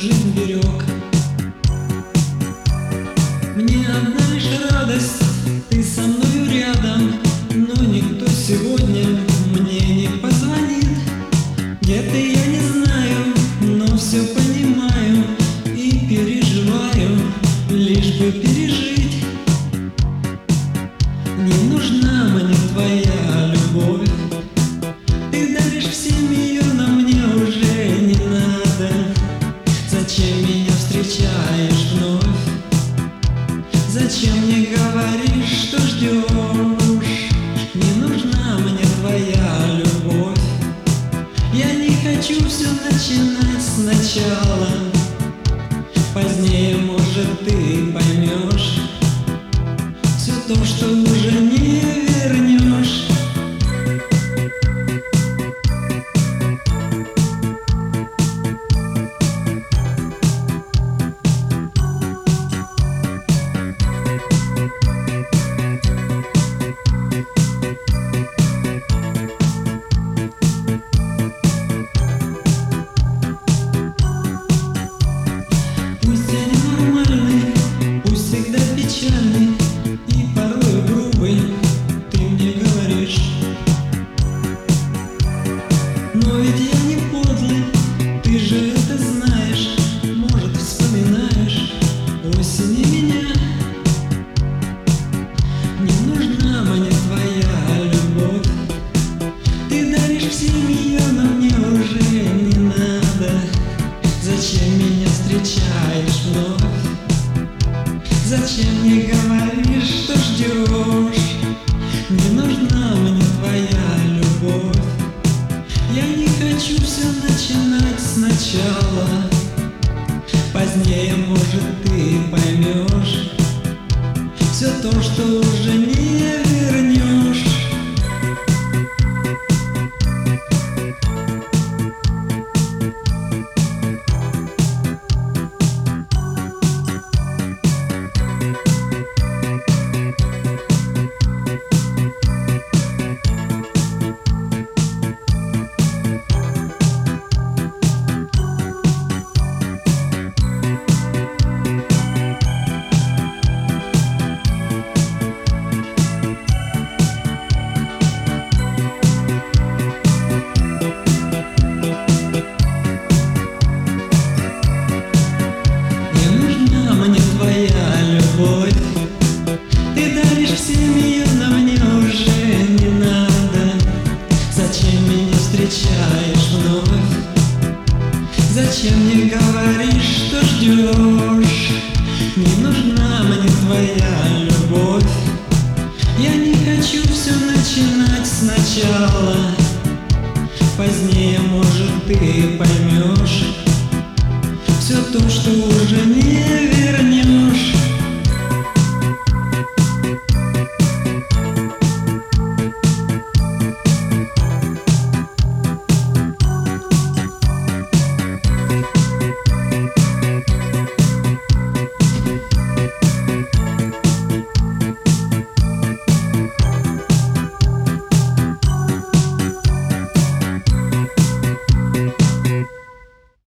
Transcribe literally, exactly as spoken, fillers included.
жизнь берег. Мне одна лишь радость, ты со мною рядом, но никто сегодня мне не позвонит. Где ты, я не знаю, но все понимаю и переживаю, лишь бы пережить. Не нужна мне твоя любовь, ты даришь всем ее, но мне уже не надо. Зачем меня встречаешь вновь? Зачем мне говоришь, что ждешь? Не нужна мне твоя любовь. Я не хочу все начинать сначала. Позднее, может, ты поймешь все то, что уже не вернешь. Пусть я ненормальный, пусть всегда печальный и порой грубый, ты мне говоришь. Но ведь я не подлый, ты же это знаешь. Может, вспоминаешь осень и меня. Не нужна мне твоя любовь, ты даришь всем ее, но мне уже не надо. Зачем меня встречаешь вновь? Зачем мне говоришь, что ждешь? Не нужна мне твоя любовь. Я не хочу все начинать сначала. Позднее, может, ты поймешь все то, что уже не вернешь. Ты даришь всем ее, но мне уже не надо. Зачем меня встречаешь вновь? Зачем мне говоришь, что ждешь? Не нужна мне твоя любовь. Я не хочу все начинать сначала. Позднее, может, ты поймешь все то, что уже не вернешь.